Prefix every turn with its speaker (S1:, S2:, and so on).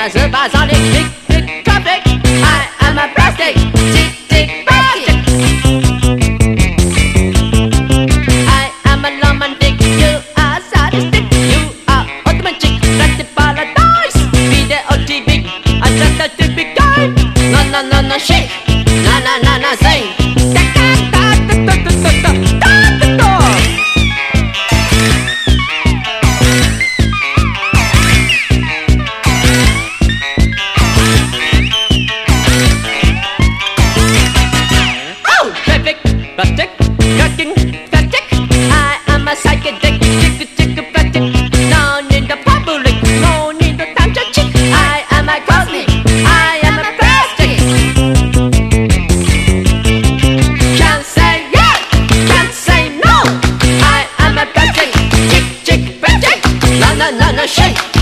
S1: a supersonic tick traffic. I am a plastic tick plastic. I am a romantic, you are sadistic. You are automatic, that's the paradise. Video TV, I'm just a typical guy. No, shake, na, sing. Plastic, cracking, plastic. I am a psychedelic, plastic. No need the public, no need the time to chick. I am a cosmic, I am a plastic. Can't say yes, can't say no. I am a plastic, chick, plastic. No, shake.